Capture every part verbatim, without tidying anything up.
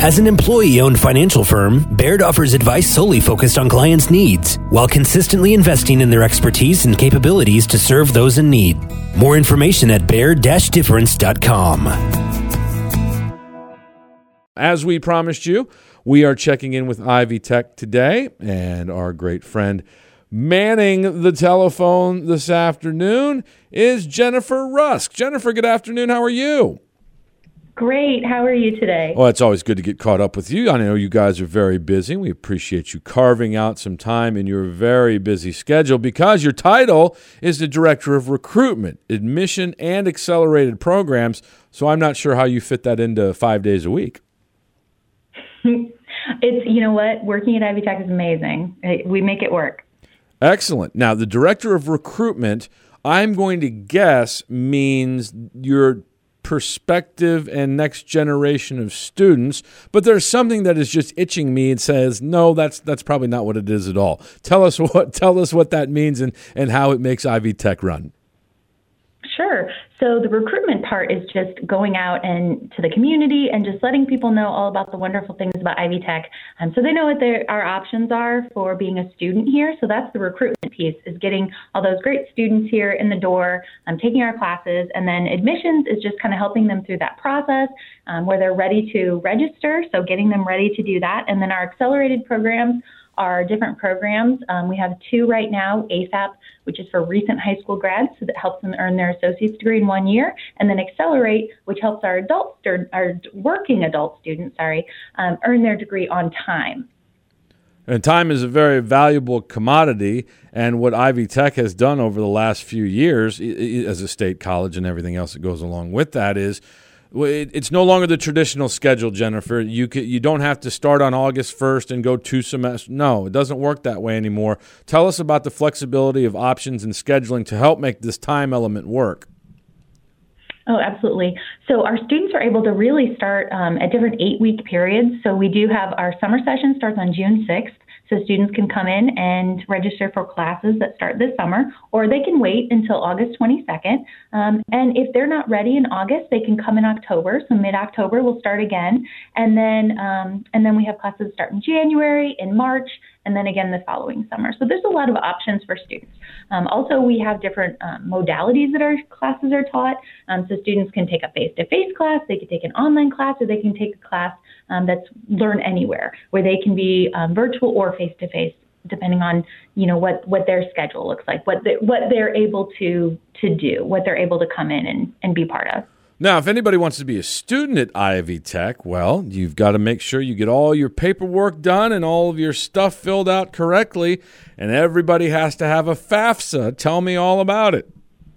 As an employee-owned financial firm, Baird offers advice solely focused on clients' needs, while consistently investing in their expertise and capabilities to serve those in need. More information at baird dash difference dot com. As we promised you, we are checking in with Ivy Tech today, and our great friend manning the telephone this afternoon is Jennifer Rusk. Jennifer, good afternoon. How are you? Great. How are you today? Oh, it's always good to get caught up with you. I know you guys are very busy. We appreciate you carving out some time in your very busy schedule because your title is the Director of Recruitment, Admission, and Accelerated Programs, so I'm not sure how you fit that into five days a week. It's, you know what, working at Ivy Tech is amazing. We make it work. Excellent. Now, the Director of Recruitment, I'm going to guess, means your perspective and next generation of students, but there's something that is just itching me and says, no, that's that's probably not what it is at all. Tell us what tell us what that means and, and how it makes Ivy Tech run. Sure. So the recruitment part is just going out and to the community and just letting people know all about the wonderful things about Ivy Tech, um, so they know what their, our options are for being a student here. So that's the recruitment piece, is getting all those great students here in the door, um, taking our classes, and then admissions is just kind of helping them through that process um, where they're ready to register, so getting them ready to do that. And then our accelerated programs are different programs. Um, we have two right now, A S A P, which is for recent high school grads, so that helps them earn their associate's degree in one year, and then Accelerate, which helps our adult, our working adult students, sorry, um, earn their degree on time. And time is a very valuable commodity, and what Ivy Tech has done over the last few years as a state college and everything else that goes along with that is it's no longer the traditional schedule, Jennifer. You can, you don't have to start on August first and go two semesters. No, it doesn't work that way anymore. Tell us about the flexibility of options and scheduling to help make this time element work. Oh, absolutely. So our students are able to really start um, at different eight-week periods. So we do have our summer session starts on June sixth. So students can come in and register for classes that start this summer, or they can wait until August twenty-second. Um, and if they're not ready in August, they can come in October. So mid-October we'll start again. And then um, and then we have classes start in January, in March, and then again the following summer. So there's a lot of options for students. Um, also, we have different um, modalities that our classes are taught. Um, so students can take a face-to-face class, they can take an online class, or they can take a class um, that's Learn Anywhere, where they can be um, virtual or face-to-face, depending on, you know, what, what their schedule looks like, what they, what they're able to to do, what they're able to come in and, and be part of. Now, if anybody wants to be a student at Ivy Tech, well, you've got to make sure you get all your paperwork done and all of your stuff filled out correctly, and everybody has to have a FAFSA. Tell me all about it.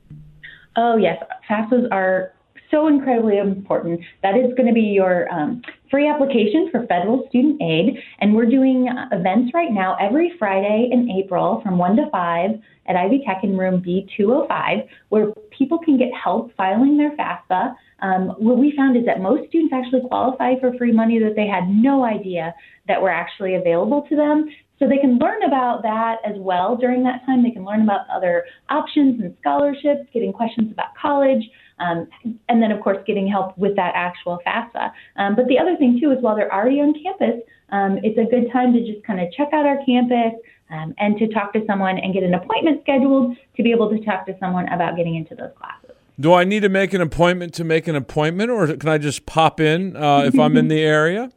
Oh, yes. FAFSAs are so incredibly important. That is going to be your um, free application for federal student aid, and we're doing events right now every Friday in April from one to five at Ivy Tech in room B two oh five, where people can get help filing their FAFSA. Um, what we found is that most students actually qualify for free money that they had no idea that were actually available to them. So they can learn about that as well during that time. They can learn about other options and scholarships, getting questions about college, um, and then, of course, getting help with that actual FAFSA. Um, but the other thing, too, is while they're already on campus, um, it's a good time to just kind of check out our campus um, and to talk to someone and get an appointment scheduled to be able to talk to someone about getting into those classes. Do I need to make an appointment to make an appointment, or can I just pop in uh, if I'm in the area?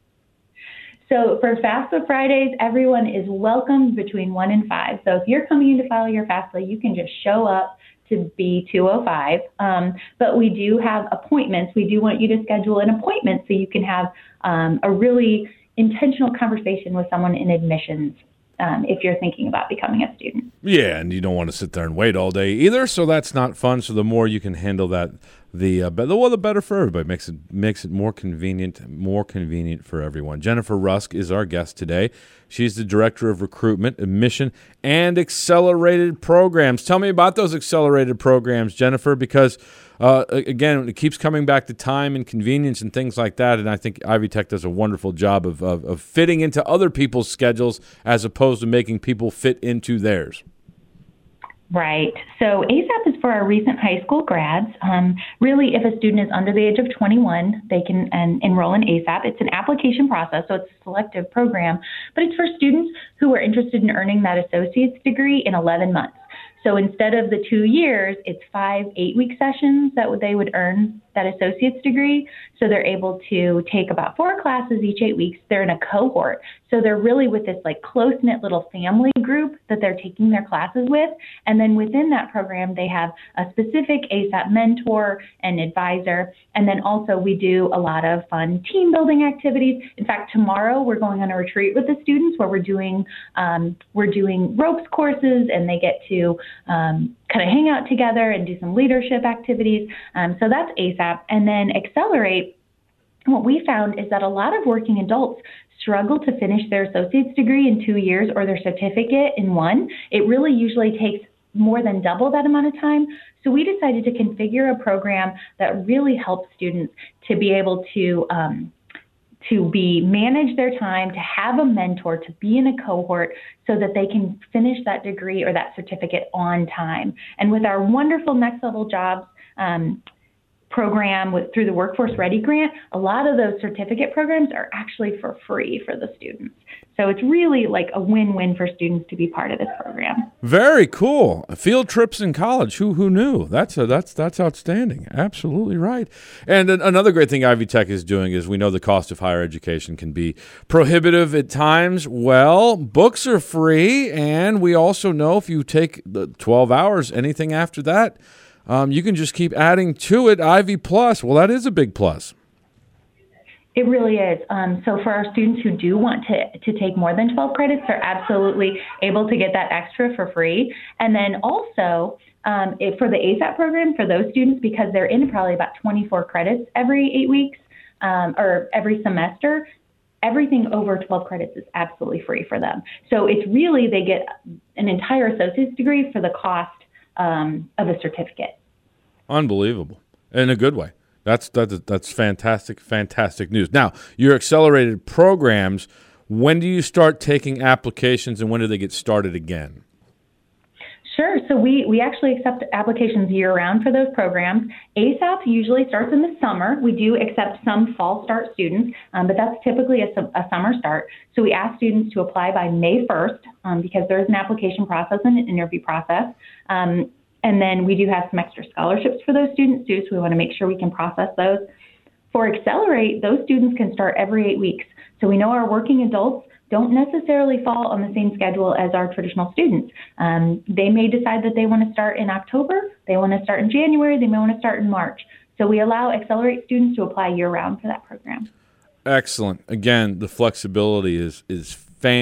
So for FAFSA Fridays, everyone is welcomed between one and five. So if you're coming in to file your FAFSA, you can just show up to B two oh five. Um, but we do have appointments. We do want you to schedule an appointment so you can have um, a really intentional conversation with someone in admissions um, if you're thinking about becoming a student. Yeah, and you don't want to sit there and wait all day either, so that's not fun. So the more you can handle that, the uh, better, well, the better for everybody. Makes it makes it more convenient, more convenient for everyone. Jennifer Rusk is our guest today. She's the Director of Recruitment, Admission, and Accelerated Programs. Tell me about those accelerated programs, Jennifer, because, uh, again, it keeps coming back to time and convenience and things like that, and I think Ivy Tech does a wonderful job of, of, of fitting into other people's schedules as opposed to making people fit into theirs. Right. So ASAP is for our recent high school grads. Um, really, if a student is under the age of twenty-one, they can um, enroll in ASAP. It's an application process, so it's a selective program, but it's for students who are interested in earning that associate's degree in eleven months. So instead of the two years, it's five eight-week sessions that they would earn that associate's degree. So they're able to take about four classes each eight weeks. They're in a cohort. So they're really with this like close-knit little family group that they're taking their classes with. And then within that program, they have a specific ASAP mentor and advisor. And then also we do a lot of fun team building activities. In fact, tomorrow we're going on a retreat with the students where we're doing um, we're doing ropes courses, and they get to um, kind of hang out together and do some leadership activities. Um, so that's ASAP. And then Accelerate, what we found is that a lot of working adults struggle to finish their associate's degree in two years or their certificate in one. It really usually takes more than double that amount of time. So we decided to configure a program that really helps students to be able to um, to be manage their time, to have a mentor, to be in a cohort so that they can finish that degree or that certificate on time. And with our wonderful Next Level Jobs um, program with, through the Workforce Ready grant, a lot of those certificate programs are actually for free for the students. So it's really like a win-win for students to be part of this program. Very cool. Field trips in college. Who who knew? That's a, that's that's outstanding. Absolutely right. And an, another great thing Ivy Tech is doing is we know the cost of higher education can be prohibitive at times. Well, books are free, and we also know if you take the twelve hours, anything after that, um, you can just keep adding to it. Ivy Plus. Well, that is a big plus. It really is. Um, so for our students who do want to, to take more than twelve credits, they're absolutely able to get that extra for free. And then also um, it, for the ASAP program, for those students, because they're in probably about twenty-four credits every eight weeks um, or every semester, everything over twelve credits is absolutely free for them. So it's really, they get an entire associate's degree for the cost um, of a certificate. Unbelievable. In a good way. That's that's that's fantastic, fantastic news. Now, your accelerated programs, when do you start taking applications and when do they get started again? Sure. So we, we actually accept applications year-round for those programs. ASAP usually starts in the summer. We do accept some fall start students, um, but that's typically a, a summer start. So we ask students to apply by May first um, because there is an application process and an interview process. Um, And then we do have some extra scholarships for those students too, so we want to make sure we can process those. For Accelerate, those students can start every eight weeks. So we know our working adults don't necessarily fall on the same schedule as our traditional students. Um, they may decide that they want to start in October, they want to start in January, they may want to start in March. So we allow Accelerate students to apply year-round for that program. Excellent. Again, the flexibility is is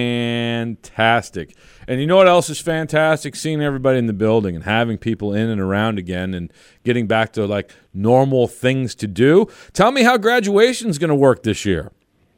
fantastic. And you know what else is fantastic? Seeing everybody in the building and having people in and around again and getting back to like normal things to do. Tell me how graduation is going to work this year.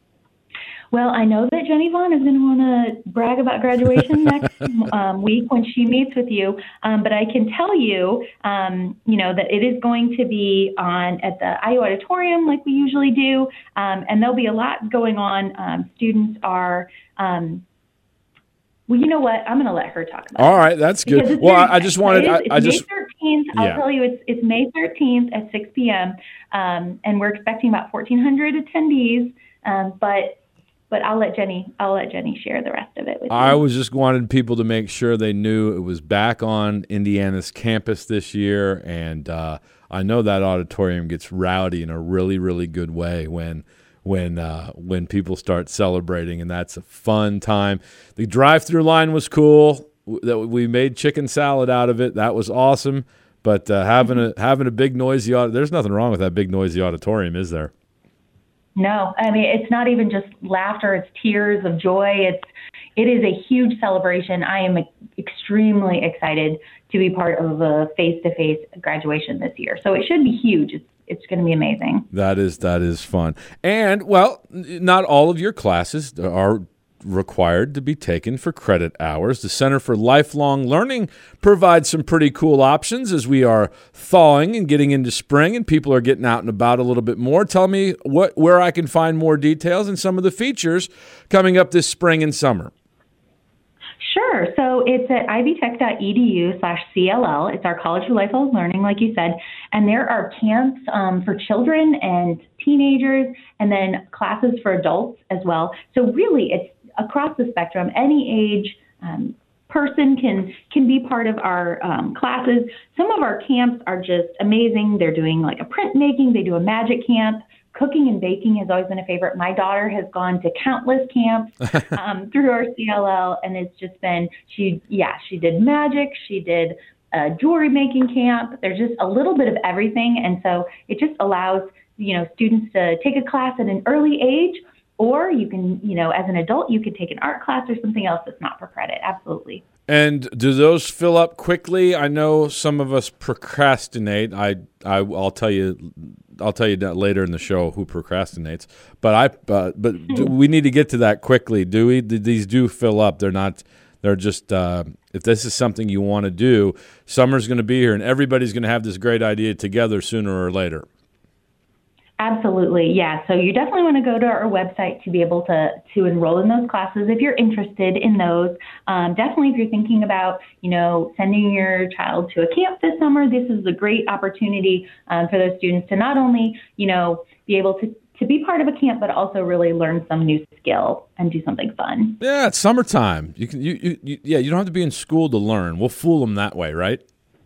Well, I know that Jenny Vaughn is going to want to brag about graduation next um, week when she meets with you. Um, but I can tell you, um, you know, that it is going to be on at the I U Auditorium like we usually do. Um, and there'll be a lot going on. Um, students are, um, well, you know what? I'm going to let her talk about it. All right, that's good. Well, I, I just wanted, I, I just. May thirteenth. I'll yeah. tell you, it's it's May thirteenth at six p.m. Um, and we're expecting about fourteen hundred attendees. Um, but But I'll let Jenny. I'll let Jenny share the rest of it with you. I was just wanted people to make sure they knew it was back on Indiana's campus this year, and uh, I know that auditorium gets rowdy in a really, really good way when when uh, when people start celebrating, and that's a fun time. The drive-through line was cool. That we made chicken salad out of it. That was awesome. But uh, having a having a big noisy auditorium, there's nothing wrong with that big noisy auditorium, is there? No, I mean, it's not even just laughter, it's tears of joy. It's, it is a huge celebration. I am extremely excited to be part of a face-to-face graduation this year. So it should be huge. It's, it's going to be amazing. That is, that is fun. And, well, not all of your classes are required to be taken for credit hours. The Center for Lifelong Learning provides some pretty cool options as we are thawing and getting into spring and people are getting out and about a little bit more. Tell me what where I can find more details and some of the features coming up this spring and summer. Sure. So it's at ivytech.edu slash CLL. It's our College for Lifelong Learning, like you said. And there are camps um, for children and teenagers, and then classes for adults as well. So really, it's across the spectrum. Any age um, person can can be part of our um, classes. Some of our camps are just amazing. They're doing like a printmaking. They do a magic camp. Cooking and baking has always been a favorite. My daughter has gone to countless camps um, through our C L L, and it's just been, she, yeah, she did magic, she did a jewelry making camp. There's just a little bit of everything, and so it just allows, you know, students to take a class at an early age, or you can, you know, as an adult, you could take an art class or something else that's not for credit. Absolutely. And do those fill up quickly? I know some of us procrastinate. I, I I'll tell you, I'll tell you that later in the show who procrastinates. But I, uh, but do we need to get to that quickly. Do we? These do fill up. They're not. They're just. Uh, if this is something you want to do, summer's going to be here, and everybody's going to have this great idea together sooner or later. Absolutely, yeah. So you definitely want to go to our website to be able to to enroll in those classes if you're interested in those. Um, definitely, if you're thinking about, you know, sending your child to a camp this summer, this is a great opportunity um, for those students to not only, you know, be able to to be part of a camp, but also really learn some new skill and do something fun. Yeah, it's summertime. You can, you, you, you yeah, you don't have to be in school to learn. We'll fool them that way, right?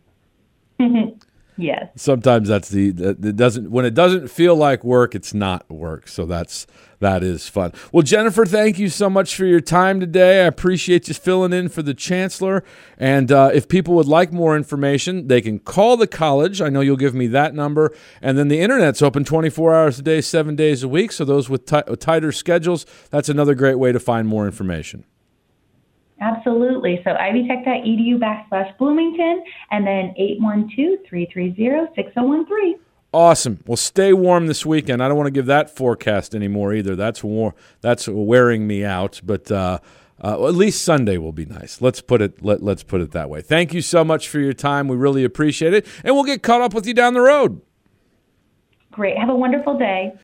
Yes. Sometimes that's the it doesn't when it doesn't feel like work, it's not work. So that's that is fun. Well, Jennifer, thank you so much for your time today. I appreciate you filling in for the chancellor. And uh, if people would like more information, they can call the college. I know you'll give me that number. And then the internet's open twenty-four hours a day, seven days a week. So those with t- tighter schedules, that's another great way to find more information. Absolutely. So ivytech.edu backslash Bloomington, and then eight one two, three three zero, six zero one three. Awesome. Well, stay warm this weekend. I don't want to give that forecast anymore either. That's war- That's wearing me out. But uh, uh, at least Sunday will be nice. Let's put it. Let, let's put it that way. Thank you so much for your time. We really appreciate it, and we'll get caught up with you down the road. Great. Have a wonderful day.